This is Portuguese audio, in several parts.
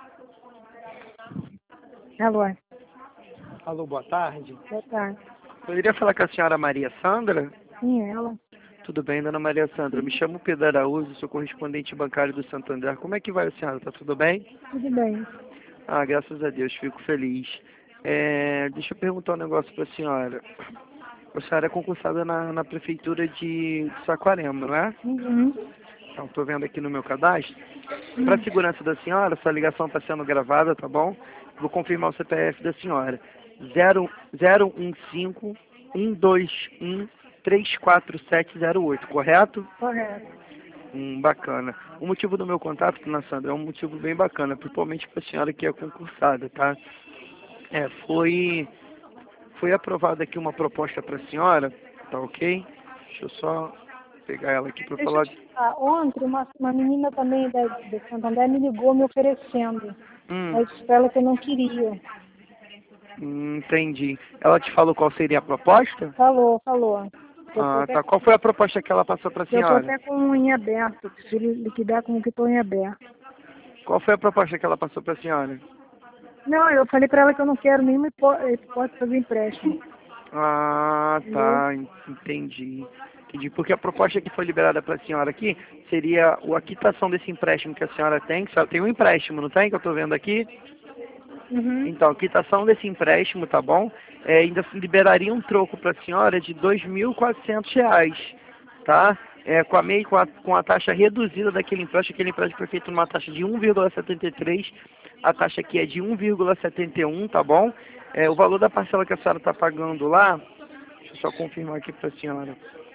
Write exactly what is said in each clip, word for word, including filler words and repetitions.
Alô. Alô, boa tarde. Boa tarde. Poderia falar com a senhora Maria Sandra? Sim, ela. Tudo bem, dona Maria Sandra. Eu me chamo Pedro Araújo, sou correspondente bancário do Santander. Como é que vai a senhora? Tá tudo bem? Tudo bem. Ah, graças a Deus, fico feliz. É, deixa eu perguntar um negócio para a senhora. A senhora é concursada na, na prefeitura de Saquarema, não é? Uhum. Então, estou vendo aqui no meu cadastro. Para a segurança da senhora, sua ligação está sendo gravada, tá bom? Vou confirmar o C P F da senhora. zero zero um cinco um dois um três quatro sete zero oito, correto? Correto. Hum, bacana. O motivo do meu contato, dona Sandra, é um motivo bem bacana, principalmente para a senhora que é concursada, tá? É, foi, foi aprovada aqui uma proposta para a senhora, tá ok? Deixa eu só pegar ela aqui para Deixa eu falar. te falar. Ontem, uma, uma menina também da, de Santander me ligou me oferecendo. Hum, Mas disse pra ela que eu não queria. hum, entendi. Ela te falou qual seria a proposta? Falou, falou. Eu tô Ah, até, tá. Qual foi a proposta que ela passou para a eu tô senhora? até com um em aberto. Preciso liquidar com o que estou em aberto. Qual foi a proposta que ela passou para a senhora? Não, eu falei pra ela que eu não quero nenhuma hipó- hipótese fazer empréstimo. Ah, Entendeu? tá. Entendi. Entendi. Porque a proposta que foi liberada para a senhora aqui seria a quitação desse empréstimo que a senhora tem. Que a senhora tem um empréstimo, não tem? Que eu estou vendo aqui. Uhum. Então, a quitação desse empréstimo, tá bom? É, ainda liberaria um troco para a senhora de dois mil e quatrocentos reais, tá? É, com, a meio, com, a, com a taxa reduzida daquele empréstimo, aquele empréstimo foi feito numa taxa de um vírgula setenta e três, a taxa aqui é de um vírgula setenta e um, tá bom? É, o valor da parcela que a senhora está pagando lá, deixa eu só confirmar aqui para a senhora.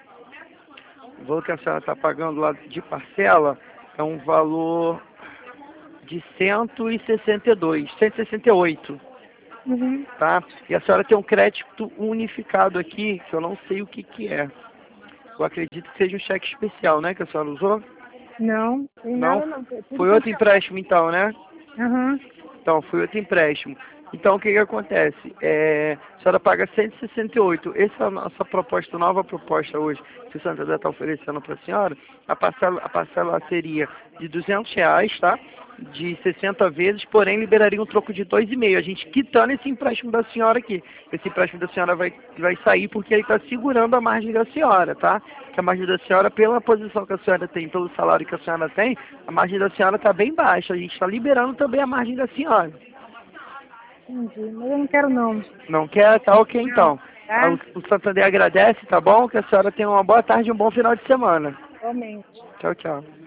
O valor que a senhora está pagando lá de parcela é um valor de cento e sessenta e dois, cento e sessenta e oito. Uhum. Tá? E a senhora tem um crédito unificado aqui, que eu não sei o que que é. Eu acredito que seja um cheque especial, né, que a senhora usou? Não, tem Não? nada não. É tudo Foi outro cancelado. empréstimo então, né? Aham. Então, foi outro empréstimo. Então, o que que acontece? É, a senhora paga cento e sessenta e oito. Essa é a nossa proposta, nova proposta hoje, que o Santander está oferecendo para a senhora. A parcela, a parcela seria de duzentos reais, tá? De sessenta vezes, porém liberaria um troco de dois e meio. A gente quitando esse empréstimo da senhora aqui. Esse empréstimo da senhora vai, vai sair porque ele está segurando a margem da senhora, tá? Que a margem da senhora, pela posição que a senhora tem, pelo salário que a senhora tem, a margem da senhora está bem baixa. A gente está liberando também a margem da senhora. Entendi. Mas eu não quero não. Não quer? Tá ok Não. então. Ah, Tá? O o Santander agradece, tá bom? Que a senhora tenha uma boa tarde e um bom final de semana. Igualmente. Tchau, tchau.